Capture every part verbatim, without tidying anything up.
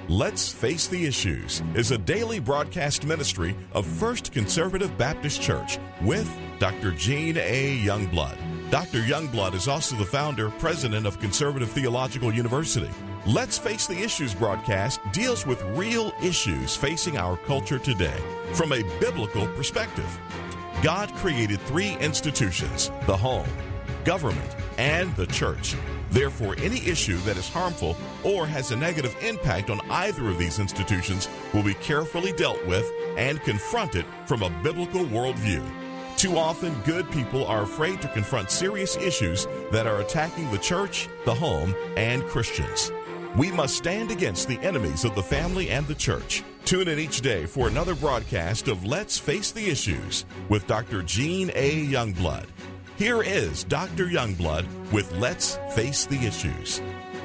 Let's Face the Issues is a daily broadcast ministry of First Conservative Baptist Church with Doctor Gene A. Youngblood. Doctor Youngblood is also the founder, president of Conservative Theological University. Let's Face the Issues broadcast deals with real issues facing our culture today from a biblical perspective. God created three institutions: the home, government, and the church. Therefore, any issue that is harmful or has a negative impact on either of these institutions will be carefully dealt with and confronted from a biblical worldview. Too often, good people are afraid to confront serious issues that are attacking the church, the home, and Christians. We must stand against the enemies of the family and the church. Tune in each day for another broadcast of Let's Face the Issues with Doctor Gene A. Youngblood. Here is Doctor Youngblood with Let's Face the Issues.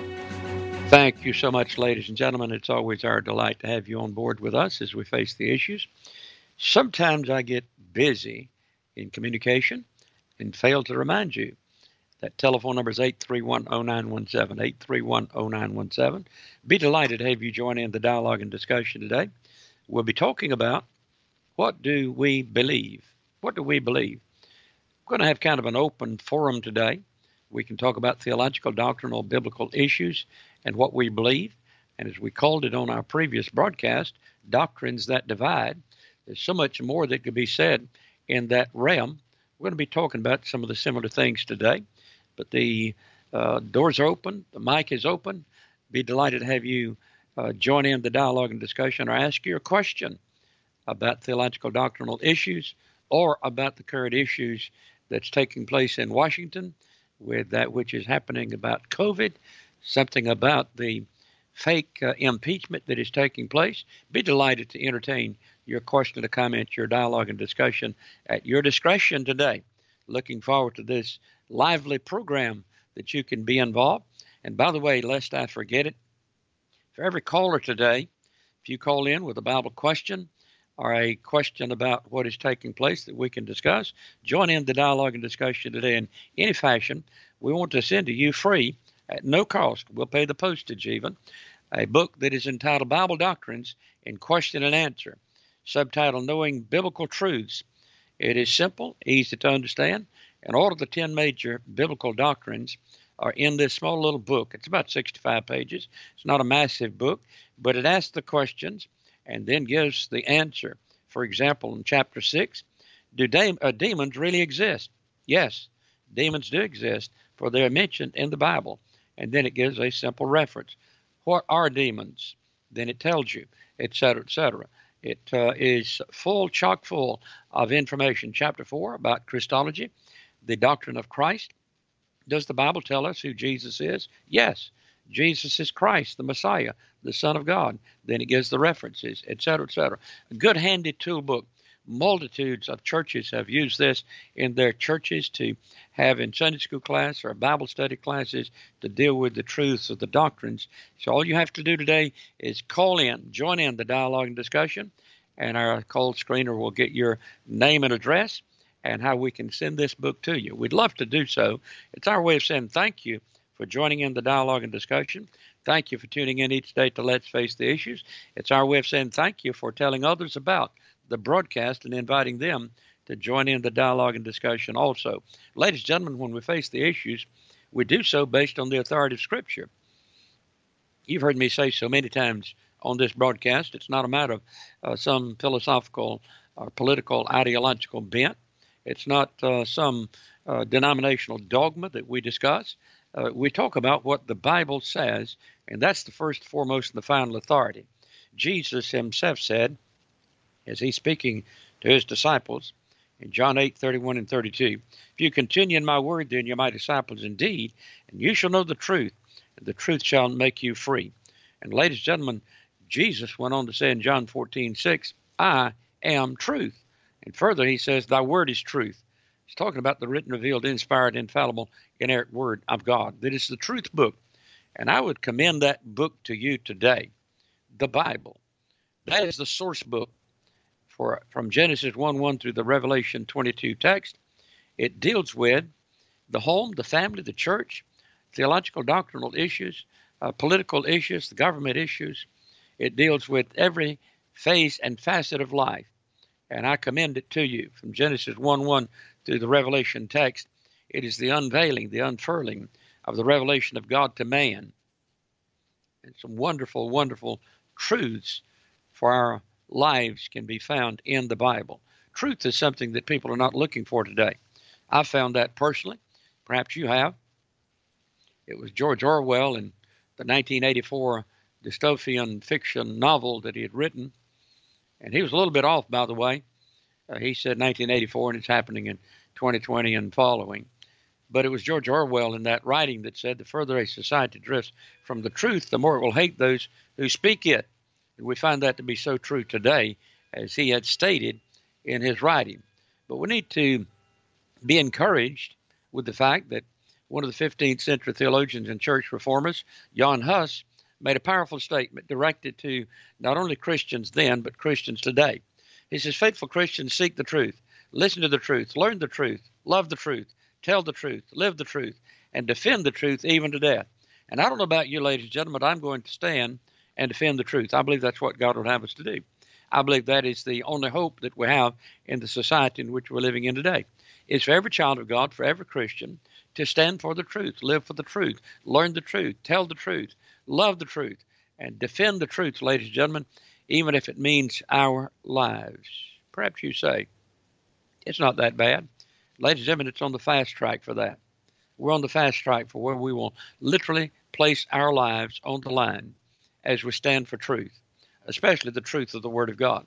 Thank you so much, ladies and gentlemen. It's always our delight to have you on board with us as we face the issues. Sometimes I get busy in communication and fail to remind you. That telephone number is eight three one, oh nine one seven, eight three one, oh nine one seven. Be delighted to have you join in the dialogue and discussion today. We'll be talking about what do we believe? What do we believe? We're going to have kind of an open forum today. We can talk about theological, doctrinal, biblical issues and what we believe. And as we called it on our previous broadcast, doctrines that divide. There's so much more that could be said in that realm. We're going to be talking about some of the similar things today. But the uh, doors are open. The mic is open. Be delighted to have you uh, join in the dialogue and discussion or ask your question about theological, doctrinal issues or about the current issues that's taking place in Washington with that which is happening about COVID, something about the fake uh, impeachment that is taking place. Be delighted to entertain your question or comment, your dialogue and discussion at your discretion today. Looking forward to this lively program that you can be involved. And by the way, lest I forget it, for every caller today, if you call in with a Bible question or a question about what is taking place that we can discuss, join in the dialogue and discussion today in any fashion. We want to send to you free at no cost. We'll pay the postage even. A book that is entitled Bible Doctrines in Question and Answer, subtitled Knowing Biblical Truths. It is simple, easy to understand, and all of the ten major biblical doctrines are in this small little book. It's about sixty-five pages. It's not a massive book, but it asks the questions and then gives the answer. For example, in chapter six, do de- uh, demons really exist? Yes, demons do exist, for they are mentioned in the Bible. And then it gives a simple reference. What are demons? Then it tells you, et cetera, et cetera. It uh, is full, chock full of information. Chapter four about Christology, the doctrine of Christ. Does the Bible tell us who Jesus is? Yes. Jesus is Christ, the Messiah, the Son of God. Then it gives the references, et cetera, et cetera. A good handy tool book. Multitudes of churches have used this in their churches to have in Sunday school class or Bible study classes to deal with the truths of the doctrines. So all you have to do today is call in, join in the dialogue and discussion, and our call screener will get your name and address and how we can send this book to you. We'd love to do so. It's our way of saying thank you for joining in the dialogue and discussion. Thank you for tuning in each day to Let's Face the Issues. It's our way of saying thank you for telling others about the broadcast and inviting them to join in the dialogue and discussion also. Ladies and gentlemen, when we face the issues, we do so based on the authority of Scripture. You've heard me say so many times on this broadcast, it's not a matter of uh, some philosophical or political ideological bent. It's not uh, some uh, denominational dogma that we discuss. Uh, we talk about what the Bible says, and that's the first, foremost, and the final authority. Jesus himself said, as he's speaking to his disciples in John eight, thirty-one and thirty-two, if you continue in my word, then you're my disciples indeed, and you shall know the truth, and the truth shall make you free. And ladies and gentlemen, Jesus went on to say in John fourteen, six, I am truth. And further, he says, thy word is truth. He's talking about the written, revealed, inspired, infallible, inerrant word of God. That is the truth book. And I would commend that book to you today, the Bible. That is the source book for from Genesis one one through the Revelation twenty-two text. It deals with the home, the family, the church, theological, doctrinal issues, uh, political issues, the government issues. It deals with every phase and facet of life. And I commend it to you from Genesis one one through the Revelation text. It is the unveiling, the unfurling of the revelation of God to man. And some wonderful, wonderful truths for our lives can be found in the Bible. Truth is something that people are not looking for today. I found that personally. Perhaps you have. It was George Orwell in the nineteen eighty-four dystopian fiction novel that he had written. And he was a little bit off, by the way. Uh, he said nineteen eighty-four, and it's happening in twenty twenty and following. But it was George Orwell in that writing that said the further a society drifts from the truth, the more it will hate those who speak it. And we find that to be so true today, as he had stated in his writing. But we need to be encouraged with the fact that one of the fifteenth century theologians and church reformers, Jan Hus, made a powerful statement directed to not only Christians then, but Christians today. He says, faithful Christians seek the truth, listen to the truth, learn the truth, love the truth, tell the truth, live the truth, and defend the truth even to death. And I don't know about you, ladies and gentlemen, but I'm going to stand and defend the truth. I believe that's what God would have us to do. I believe that is the only hope that we have in the society in which we're living in today. It's for every child of God, for every Christian, to stand for the truth, live for the truth, learn the truth, tell the truth, love the truth, and defend the truth, ladies and gentlemen, even if it means our lives. Perhaps you say, it's not that bad. Ladies and gentlemen, it's on the fast track for that. We're on the fast track for where we will literally place our lives on the line as we stand for truth, especially the truth of the Word of God.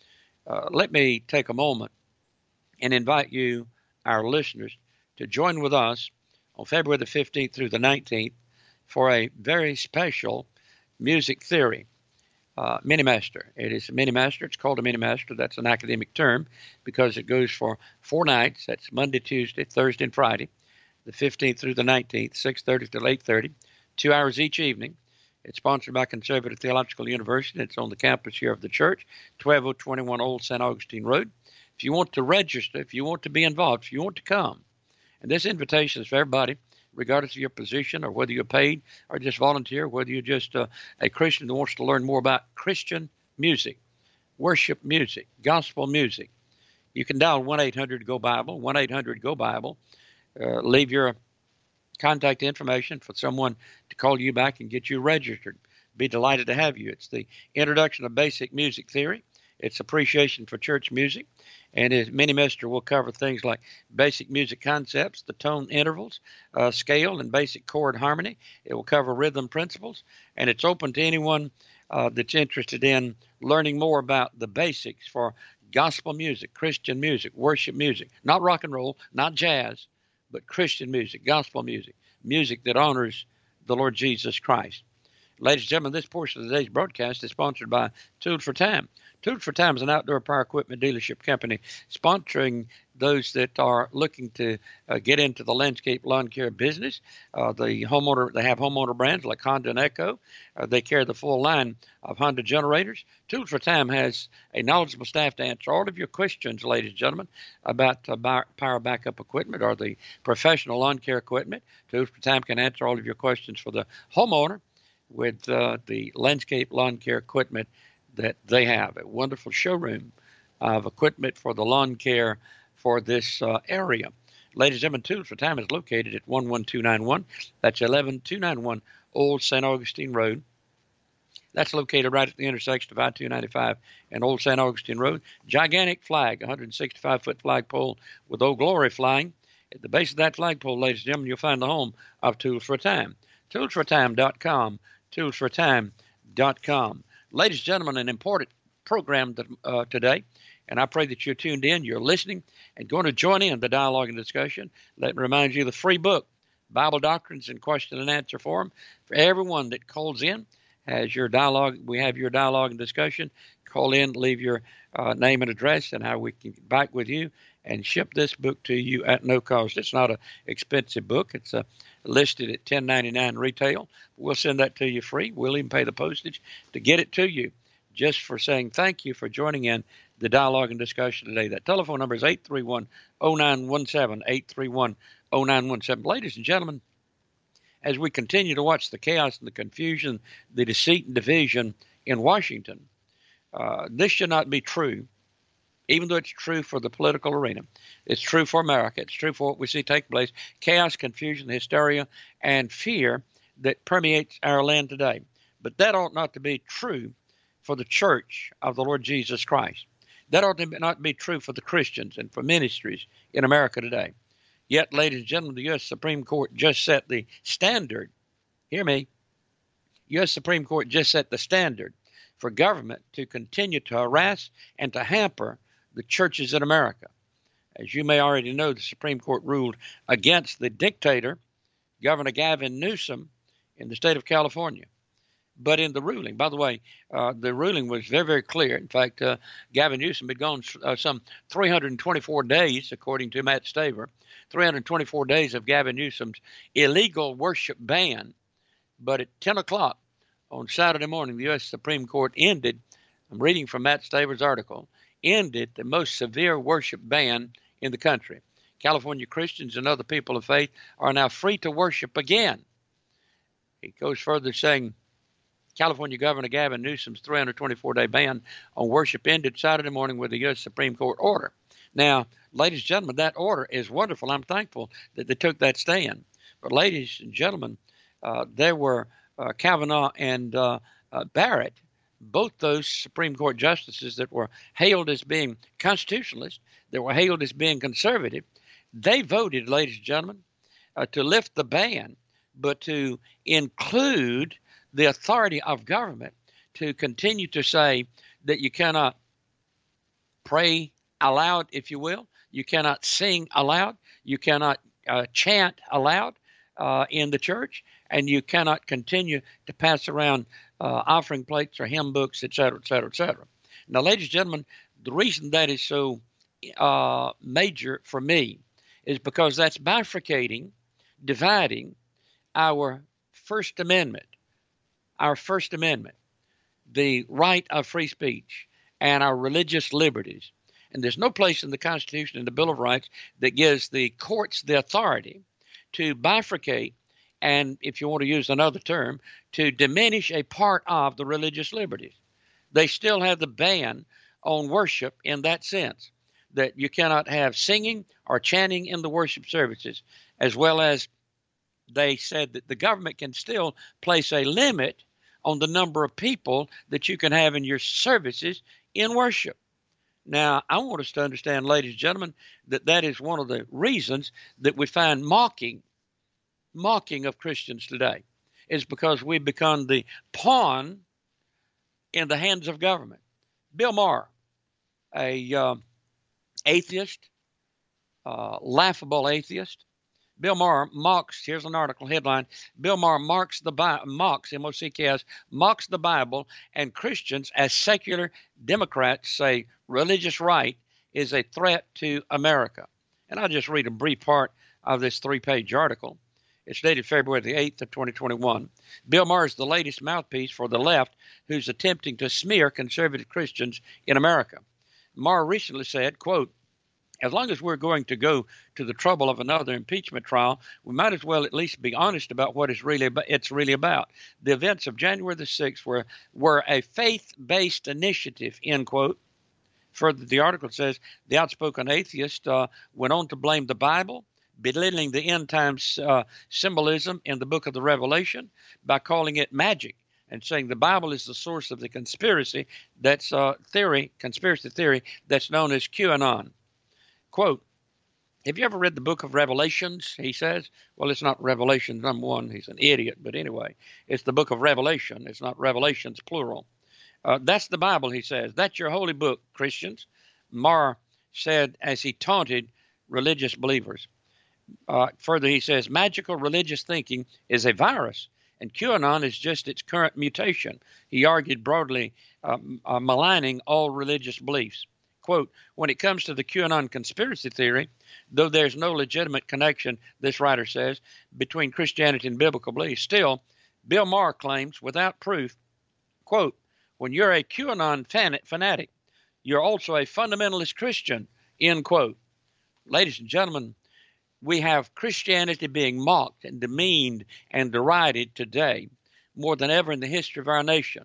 Uh, let me take a moment and invite you, our listeners, to join with us on February the fifteenth through the nineteenth for a very special music theory uh, mini-master. It is a mini-master. It's called a mini-master. That's an academic term because it goes for four nights. That's Monday, Tuesday, Thursday, and Friday, the fifteenth through the nineteenth, six thirty to eight thirty, two hours each evening. It's sponsored by Conservative Theological University. It's on the campus here of the church, twelve oh twenty-one Old Saint Augustine Road. If you want to register, if you want to be involved, if you want to come, and this invitation is for everybody, regardless of your position or whether you're paid or just volunteer, whether you're just uh, a Christian who wants to learn more about Christian music, worship music, gospel music. You can dial one eight hundred go Bible, one eight hundred go Bible. Uh, leave your contact information for someone to call you back and get you registered. Be delighted to have you. It's the introduction of basic music theory. It's appreciation for church music. And his mini-master will cover things like basic music concepts, the tone intervals, uh, scale, and basic chord harmony. It will cover rhythm principles. And it's open to anyone uh, that's interested in learning more about the basics for gospel music, Christian music, worship music, not rock and roll, not jazz, but Christian music, gospel music, music that honors the Lord Jesus Christ. Ladies and gentlemen, this portion of today's broadcast is sponsored by Tools for Time. Tools for Time is an outdoor power equipment dealership company sponsoring those that are looking to uh, get into the landscape lawn care business. Uh, the homeowner, they have homeowner brands like Honda and Echo. Uh, they carry the full line of Honda generators. Tools for Time has a knowledgeable staff to answer all of your questions, ladies and gentlemen, about uh, power backup equipment or the professional lawn care equipment. Tools for Time can answer all of your questions for the homeowner with uh, the landscape lawn care equipment that they have. A wonderful showroom of equipment for the lawn care for this uh, area. Ladies and gentlemen, Tools for Time is located at one one two nine one. That's eleven two ninety-one Old Saint Augustine Road. That's located right at the intersection of I two ninety-five and Old Saint Augustine Road. Gigantic flag, one hundred sixty-five foot flagpole with Old Glory flying. At the base of that flagpole, ladies and gentlemen, you'll find the home of Tools for Time. tools for time dot com. tools for time dot com. Ladies and gentlemen, an important program that, uh, today, and I pray that you're tuned in, you're listening, and going to join in the dialogue and discussion. Let me remind you of the free book, Bible Doctrines in Question and Answer Form, for everyone that calls in. As your dialogue, we have your dialogue and discussion. Call in, leave your uh, name and address, and how we can get back with you and ship this book to you at no cost. It's not an expensive book. It's uh, listed at ten ninety-nine retail. We'll send that to you free. We'll even pay the postage to get it to you, just for saying thank you for joining in the dialogue and discussion today. That telephone number is eight three one, oh nine one seven, eight three one, oh nine one seven. Ladies and gentlemen, as we continue to watch the chaos and the confusion, the deceit and division in Washington. Uh, this should not be true, even though it's true for the political arena. It's true for America. It's true for what we see take place, chaos, confusion, hysteria, and fear that permeates our land today. But that ought not to be true for the church of the Lord Jesus Christ. That ought to not be true for the Christians and for ministries in America today. Yet, ladies and gentlemen, the U S Supreme Court just set the standard. Hear me. U S Supreme Court just set the standard for government to continue to harass and to hamper the churches in America. As you may already know, the Supreme Court ruled against the dictator, Governor Gavin Newsom, in the state of California. But in the ruling, by the way, uh, the ruling was very, very clear. In fact, uh, Gavin Newsom had gone uh, some three hundred twenty-four days, according to Matt Staver, three hundred twenty-four days of Gavin Newsom's illegal worship ban. But at ten o'clock on Saturday morning, the U S Supreme Court ended, I'm reading from Matt Staver's article, ended the most severe worship ban in the country. California Christians and other people of faith are now free to worship again. He goes further saying, California Governor Gavin Newsom's three hundred twenty-four day ban on worship ended Saturday morning with a U S Supreme Court order. Now, ladies and gentlemen, that order is wonderful. I'm thankful that they took that stand. But ladies and gentlemen, uh, there were uh, Kavanaugh and uh, uh, Barrett, both those Supreme Court justices that were hailed as being constitutionalists, that were hailed as being conservative. They voted, ladies and gentlemen, uh, to lift the ban, but to include the authority of government to continue to say that you cannot pray aloud, if you will. You cannot sing aloud. You cannot uh, chant aloud uh, in the church. And you cannot continue to pass around uh, offering plates or hymn books, et cetera, et cetera, et cetera. Now, ladies and gentlemen, the reason that is so uh, major for me is because that's bifurcating, dividing our First Amendment, our First Amendment, the right of free speech, and our religious liberties. And there's no place in the Constitution and the Bill of Rights that gives the courts the authority to bifurcate and, if you want to use another term, to diminish a part of the religious liberties. They still have the ban on worship in that sense, that you cannot have singing or chanting in the worship services, as well as they said that the government can still place a limit on the number of people that you can have in your services in worship. Now, I want us to understand, ladies and gentlemen, that that is one of the reasons that we find mocking, mocking of Christians today, is because we've become the pawn in the hands of government. Bill Maher, a uh, atheist, uh, laughable atheist. Bill Maher mocks, here's an article headline, Bill Maher mocks the Bible, mocks, M O C K S, mocks the Bible, and Christians as secular Democrats say religious right is a threat to America. And I'll just read a brief part of this three-page article. It's dated February the eighth of twenty twenty-one. Bill Maher is the latest mouthpiece for the left who's attempting to smear conservative Christians in America. Maher recently said, quote, as long as we're going to go to the trouble of another impeachment trial, we might as well at least be honest about what it's really about. It's really about. The events of January the sixth were, were a faith-based initiative, end quote. Further, the article says the outspoken atheist uh, went on to blame the Bible, belittling the end times uh, symbolism in the book of the Revelation by calling it magic and saying the Bible is the source of the conspiracy that's uh, theory, conspiracy theory that's known as QAnon. Quote, have you ever read the book of Revelations, he says? Well, it's not Revelation, number one. He's an idiot. But anyway, it's the book of Revelation. It's not Revelations, plural. Uh, that's the Bible, he says. That's your holy book, Christians. Maher said as he taunted religious believers. Uh, further, he says, magical religious thinking is a virus, and QAnon is just its current mutation. He argued broadly, uh, uh, maligning all religious beliefs. Quote, when it comes to the QAnon conspiracy theory, though there's no legitimate connection, this writer says, between Christianity and biblical beliefs, still, Bill Maher claims without proof, quote, when you're a QAnon fan- fanatic, you're also a fundamentalist Christian, end quote. Ladies and gentlemen, we have Christianity being mocked and demeaned and derided today more than ever in the history of our nation.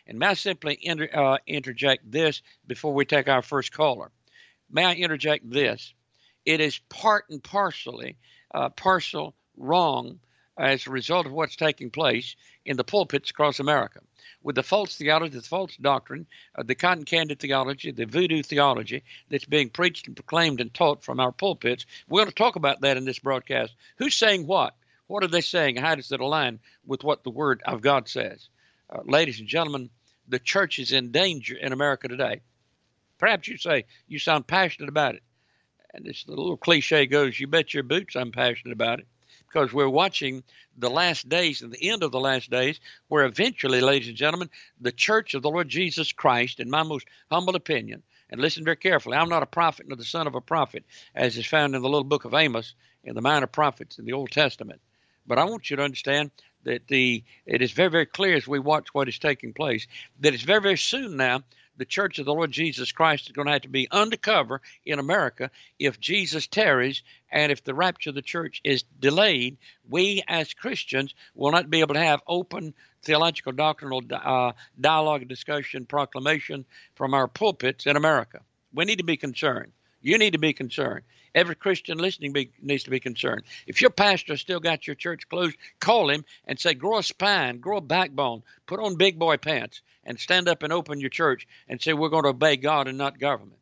And may I simply inter, uh, interject this before we take our first caller? May I interject this? It is part and partially, uh, partial wrong as a result of what's taking place in the pulpits across America, with the false theology, the false doctrine, uh, the cotton candy theology, the voodoo theology that's being preached and proclaimed and taught from our pulpits. We're going to talk about that in this broadcast. Who's saying what? What are they saying? How does it align with what the Word of God says? Uh, ladies and gentlemen, the church is in danger in America today. Perhaps you say, you sound passionate about it. And this the little cliche goes, you bet your boots I'm passionate about it. Because we're watching the last days and the end of the last days, where eventually, ladies and gentlemen, the church of the Lord Jesus Christ, in my most humble opinion, and listen very carefully, I'm not a prophet nor the son of a prophet, as is found in the little book of Amos in the minor prophets in the Old Testament. But I want you to understand that the it is very, very clear as we watch what is taking place, that it's very, very soon now, the church of the Lord Jesus Christ is going to have to be undercover in America if Jesus tarries, and if the rapture of the church is delayed. We as Christians will not be able to have open theological doctrinal uh, dialogue, discussion, proclamation from our pulpits in America. We need to be concerned. You need to be concerned. Every Christian listening be, needs to be concerned. If your pastor still got your church closed, call him and say, grow a spine, grow a backbone, put on big boy pants, and stand up and open your church and say, we're going to obey God and not government.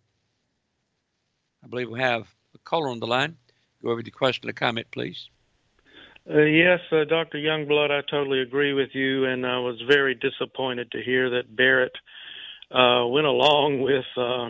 I believe we have a caller on the line. Go over to the question or comment, please. Uh, yes, uh, Doctor Youngblood, I totally agree with you, and I was very disappointed to hear that Barrett uh, went along with uh,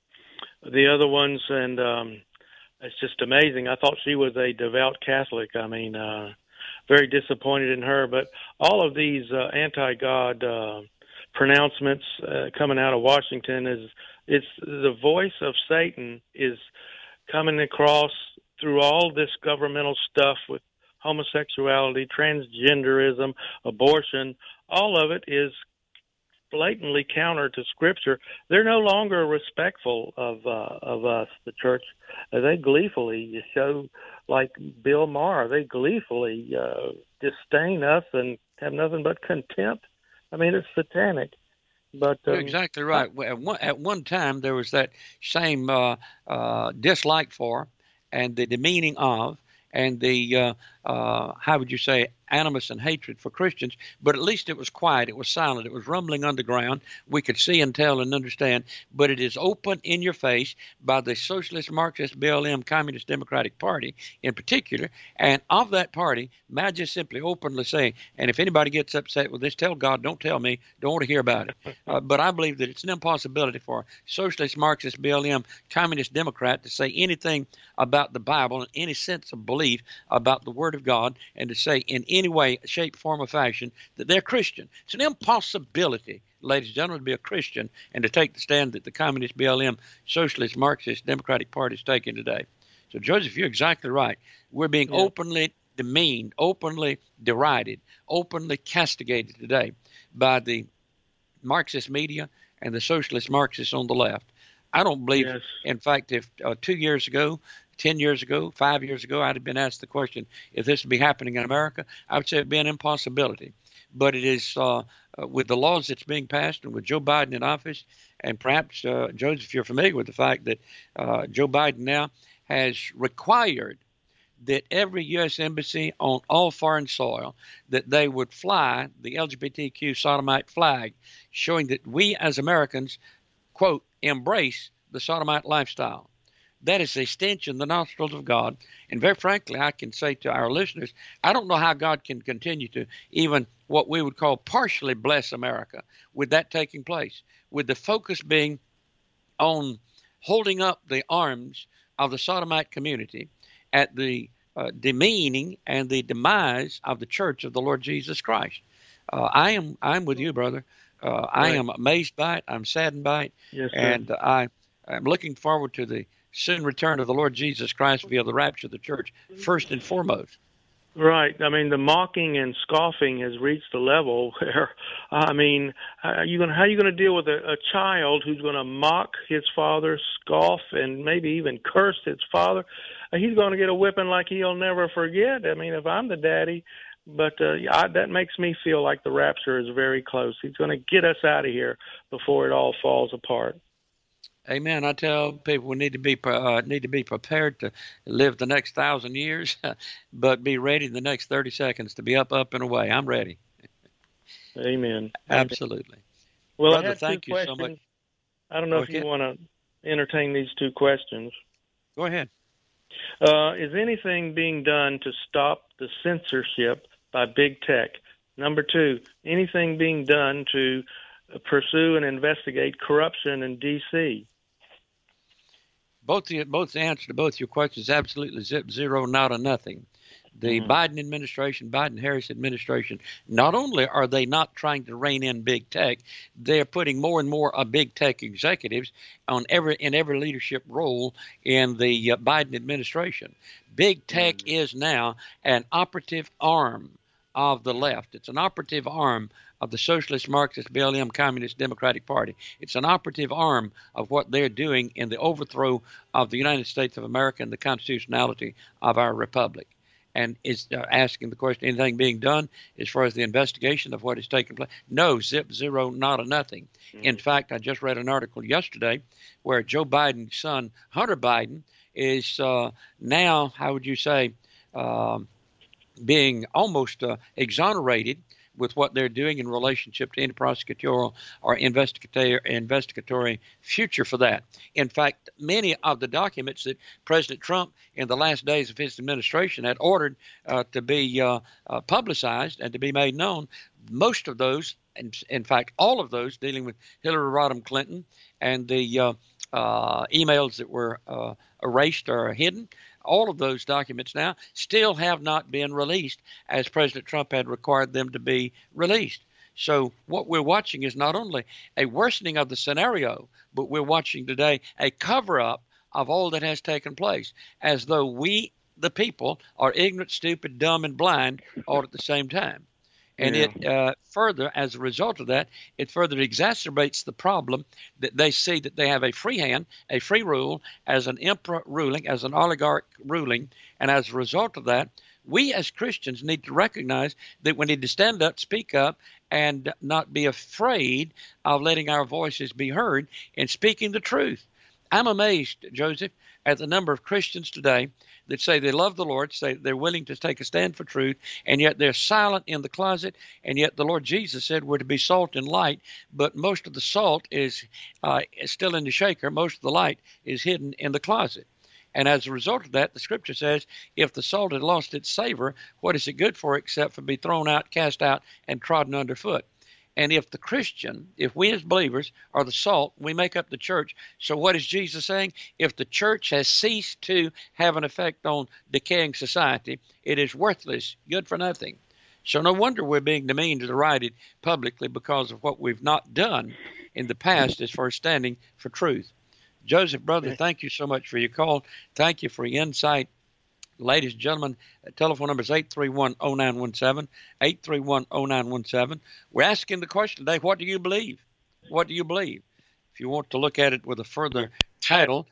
the other ones, and um, it's just amazing. I thought she was a devout Catholic. I mean, uh, very disappointed in her. But all of these uh, anti-God uh, pronouncements uh, coming out of Washington is it's the voice of Satan is coming across through all this governmental stuff with homosexuality, transgenderism, abortion. All of it is blatantly counter to Scripture. They're no longer respectful of uh, of us, the church. Uh, they gleefully show, like Bill Maher, they gleefully uh, disdain us and have nothing but contempt. I mean, it's satanic. But um, You're exactly right. At one, at one time, there was that same uh, uh, dislike for and the demeaning of and the, uh, uh, how would you say, animus and hatred for Christians, but at least it was quiet, it was silent, it was rumbling underground. We could see and tell and understand, but it is open in your face by the Socialist Marxist B L M Communist Democratic Party in particular, and of that party, may I just simply openly say, and if anybody gets upset with this, tell God, don't tell me, don't want to hear about it, uh, but I believe that it's an impossibility for Socialist Marxist B L M Communist Democrat to say anything about the Bible in any sense of belief about the Word of God, and to say in any way, shape, form, or fashion that they're Christian. It's an impossibility, ladies and gentlemen, to be a Christian and to take the stand that the Communist B L M, Socialist, Marxist, Democratic Party is taking today. So, Joseph, you're exactly right. We're being yeah. openly demeaned, openly derided, openly castigated today by the Marxist media and the Socialist Marxists on the left. I don't believe, yes. in fact, if uh, two years ago, ten years ago, five years ago, I'd have been asked the question if this would be happening in America, I would say it would be an impossibility. But it is uh, uh, with the laws that's being passed and with Joe Biden in office, and perhaps, uh, Joseph, you're familiar with the fact that uh, Joe Biden now has required that every U S embassy on all foreign soil, that they would fly the L G B T Q sodomite flag, showing that we as Americans, quote, embrace the sodomite lifestyle. That is a stench in the nostrils of God. And very frankly, I can say to our listeners, I don't know how God can continue to even what we would call partially bless America with that taking place, with the focus being on holding up the arms of the sodomite community at the uh, demeaning and the demise of the church of the Lord Jesus Christ. Uh, I am I'm with you, brother. Uh, right. I am amazed by it. I'm saddened by it. Yes, sir. And uh, I am looking forward to the soon return of the Lord Jesus Christ via the rapture of the church, first and foremost. Right. I mean, the mocking and scoffing has reached a level where, I mean, how are you going to, how are you going to deal with a, a child who's going to mock his father, scoff, and maybe even curse his father? He's going to get a whipping like he'll never forget. I mean, if I'm the daddy, but uh, I, that makes me feel like the rapture is very close. He's going to get us out of here before it all falls apart. Amen. I tell people we need to be uh, need to be prepared to live the next thousand years, but be ready in the next thirty seconds to be up, up, and away. I'm ready. Amen. Absolutely. Well, Brother, I have thank two you questions. so much. I don't know Okay. if you want to entertain these two questions. Go ahead. Uh, is anything being done to stop the censorship by big tech? Number two, anything being done to pursue and investigate corruption in D C? Both the both the answer to both your questions is absolutely zip zero, not a nothing. The mm-hmm. Biden administration, Biden-Harris administration, not only are they not trying to rein in big tech, they're putting more and more of big tech executives on every in every leadership role in the uh, Biden administration. Big tech mm-hmm. is now an operative arm of the left. It's an operative arm of the Socialist, Marxist, B L M, Communist, Democratic Party. It's an operative arm of what they're doing in the overthrow of the United States of America and the constitutionality of our republic. And is uh, asking the question, anything being done as far as the investigation of what is taking place? No, zip, zero, not a nothing. Mm-hmm. In fact, I just read an article yesterday where Joe Biden's son, Hunter Biden, is uh, now, how would you say, uh, being almost uh, exonerated with what they're doing in relationship to any prosecutorial or investigatory, investigatory future for that. In fact, many of the documents that President Trump in the last days of his administration had ordered uh, to be uh, uh, publicized and to be made known, most of those, in, in fact, all of those dealing with Hillary Rodham Clinton and the uh, uh, emails that were uh, erased or hidden, all of those documents now still have not been released as President Trump had required them to be released. So what we're watching is not only a worsening of the scenario, but we're watching today a cover-up of all that has taken place, as though we, the people, are ignorant, stupid, dumb, and blind all at the same time. And yeah. it uh, further, as a result of that, it further exacerbates the problem that they see that they have a free hand, a free rule, as an emperor ruling, as an oligarch ruling. And as a result of that, we as Christians need to recognize that we need to stand up, speak up, and not be afraid of letting our voices be heard in speaking the truth. I'm amazed, Joseph, at the number of Christians today that say they love the Lord, say they're willing to take a stand for truth, and yet they're silent in the closet, and yet the Lord Jesus said we're to be salt and light, but most of the salt is uh, still in the shaker, most of the light is hidden in the closet. And as a result of that, the Scripture says, if the salt had lost its savor, what is it good for except for be thrown out, cast out, and trodden underfoot? And if the Christian, if we as believers are the salt, we make up the church. So what is Jesus saying? If the church has ceased to have an effect on decaying society, it is worthless, good for nothing. So no wonder we're being demeaned or derided publicly because of what we've not done in the past as far as standing for truth. Joseph, brother, thank you so much for your call. Thank you for your insight. Ladies and gentlemen, telephone number is eight three one, oh nine one seven, eight three one, oh nine one seven. We're asking the question today, what do you believe? What do you believe? If you want to look at it with a further title,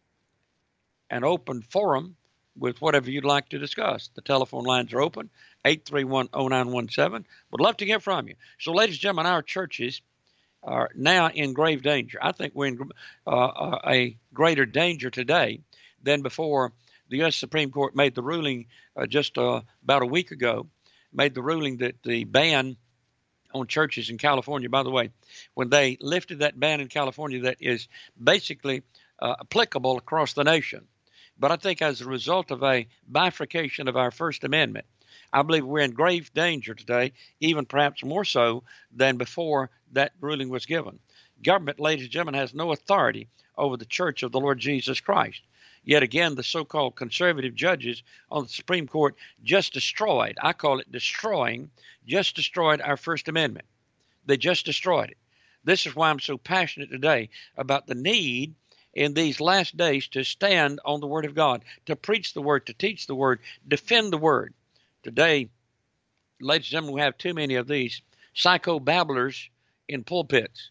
an open forum with whatever you'd like to discuss. The telephone lines are open, eight three one, oh nine one seven. Would love to hear from you. So, ladies and gentlemen, our churches are now in grave danger. I think we're in uh, a greater danger today than before the U S Supreme Court made the ruling uh, just uh, about a week ago, made the ruling that the ban on churches in California, by the way, when they lifted that ban in California, that is basically uh, applicable across the nation. But I think as a result of a bifurcation of our First Amendment, I believe we're in grave danger today, even perhaps more so than before that ruling was given. Government, ladies and gentlemen, has no authority over the church of the Lord Jesus Christ. Yet again, the so-called conservative judges on the Supreme Court just destroyed, I call it destroying, just destroyed our First Amendment. They just destroyed it. This is why I'm so passionate today about the need in these last days to stand on the Word of God, to preach the Word, to teach the Word, defend the Word. Today, ladies and gentlemen, we have too many of these psycho-babblers in pulpits.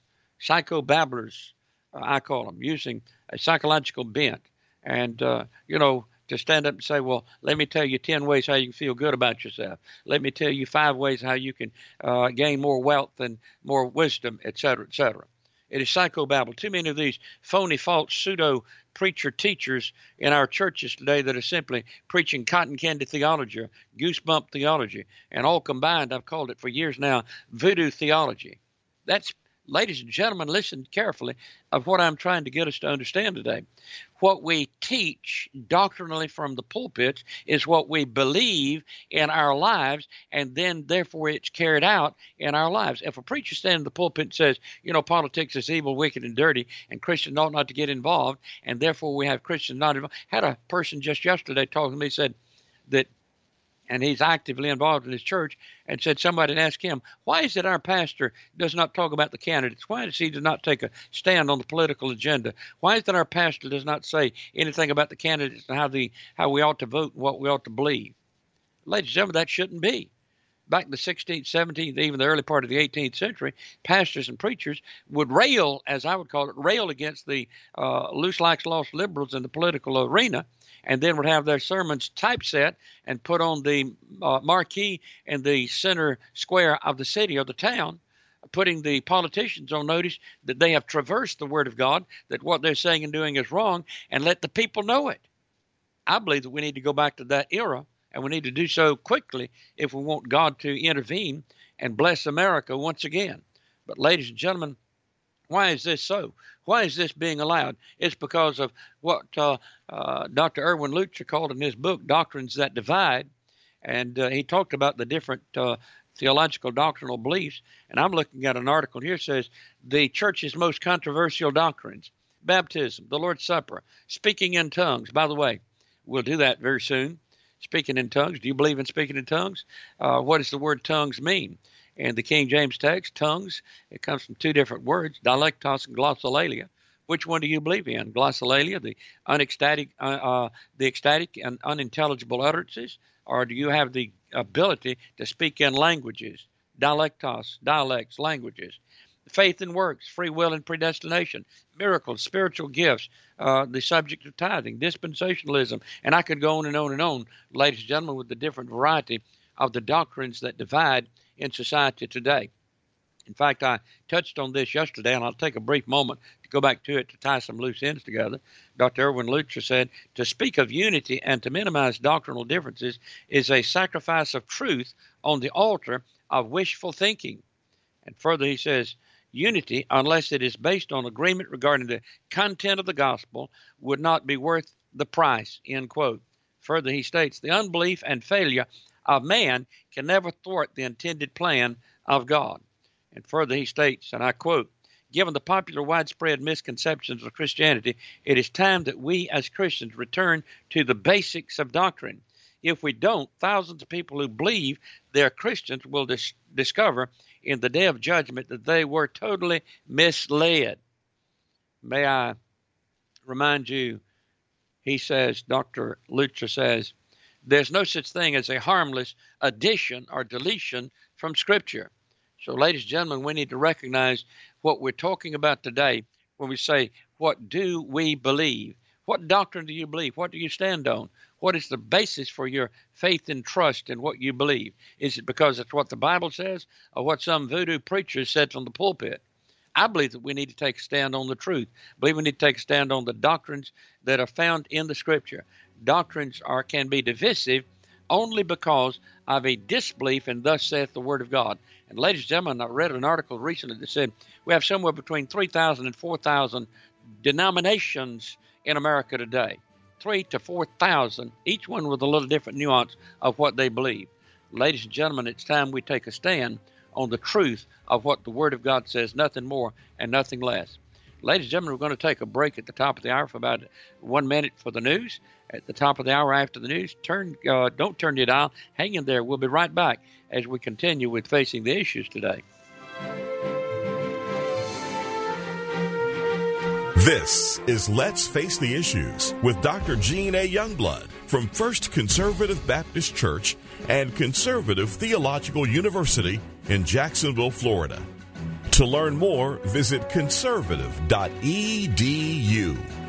Psycho-babblers, uh, I call them, using a psychological bent. And, uh, you know, to stand up and say, well, let me tell you ten ways how you can feel good about yourself. Let me tell you five ways how you can uh, gain more wealth and more wisdom, et cetera, et cetera. It is psychobabble. Too many of these phony, false, pseudo preacher teachers in our churches today that are simply preaching cotton candy theology or goosebump theology. And all combined, I've called it for years now, voodoo theology. That's, ladies and gentlemen, listen carefully of what I'm trying to get us to understand today. What we teach doctrinally from the pulpits is what we believe in our lives, and then therefore it's carried out in our lives. If a preacher stands in the pulpit and says, you know, politics is evil, wicked, and dirty, and Christians ought not to get involved, and therefore we have Christians not involved. Had a person just yesterday talking to me, said that, and he's actively involved in his church, and said somebody asked him, why is it our pastor does not talk about the candidates? Why does he do not take a stand on the political agenda? Why is it our pastor does not say anything about the candidates and how the how we ought to vote and what we ought to believe? Ladies and gentlemen, that shouldn't be. Back in the sixteenth, seventeenth, even the early part of the eighteenth century, pastors and preachers would rail, as I would call it, rail against the uh, loose like lost liberals in the political arena, and then would have their sermons typeset and put on the uh, marquee in the center square of the city or the town, putting the politicians on notice that they have traversed the Word of God, that what they're saying and doing is wrong, and let the people know it. I believe that we need to go back to that era, and we need to do so quickly if we want God to intervene and bless America once again. But ladies and gentlemen, why is this so? Why is this being allowed? It's because of what uh, uh, Doctor Erwin Lutzer called in his book, Doctrines That Divide. And uh, he talked about the different uh, theological doctrinal beliefs. And I'm looking at an article here that says the church's most controversial doctrines: baptism, the Lord's Supper, speaking in tongues. By the way, we'll do that very soon. Speaking in tongues. Do you believe in speaking in tongues? Uh, what does the word tongues mean? In the King James text, tongues, it comes from two different words, dialectos and glossolalia. Which one do you believe in? Glossolalia, the unecstatic, uh, uh, the ecstatic and unintelligible utterances, or do you have the ability to speak in languages, dialectos, dialects, languages? Faith and works, free will and predestination, miracles, spiritual gifts, uh, the subject of tithing, dispensationalism, and I could go on and on and on, ladies and gentlemen, with the different variety of the doctrines that divide in society today. In fact, I touched on this yesterday, and I'll take a brief moment to go back to it to tie some loose ends together. Doctor Erwin Lutzer said, to speak of unity and to minimize doctrinal differences is a sacrifice of truth on the altar of wishful thinking. And further, he says, unity, unless it is based on agreement regarding the content of the gospel, would not be worth the price, end quote. Further, he states, the unbelief and failure of man can never thwart the intended plan of God. And further, he states, and I quote, given the popular widespread misconceptions of Christianity, it is time that we as Christians return to the basics of doctrine. If we don't, thousands of people who believe they're Christians will dis- discover in the day of judgment that they were totally misled. May I remind you, he says, Doctor Lutzer says, there's no such thing as a harmless addition or deletion from Scripture. So, ladies and gentlemen, we need to recognize what we're talking about today when we say, what do we believe? What doctrine do you believe? What do you stand on? What is the basis for your faith and trust in what you believe? Is it because it's what the Bible says or what some voodoo preacher said from the pulpit? I believe that we need to take a stand on the truth. I believe we need to take a stand on the doctrines that are found in the Scripture. Doctrines are can be divisive only because of a disbelief in thus saith the Word of God. And ladies and gentlemen, I read an article recently that said we have somewhere between three thousand and four thousand denominations in America today. Three to four thousand, each one with a little different nuance of what they believe. Ladies and gentlemen, it's time we take a stand on the truth of what the Word of God says, nothing more and nothing less. Ladies and gentlemen, we're going to take a break at the top of the hour for about one minute for the news. At the top of the hour after the news, turn uh, don't turn your dial. Hang in there. We'll be right back as we continue with Facing the Issues today. This is Let's Face the Issues with Doctor Gene A. Youngblood from First Conservative Baptist Church and Conservative Theological University in Jacksonville, Florida. To learn more, visit conservative dot e d u.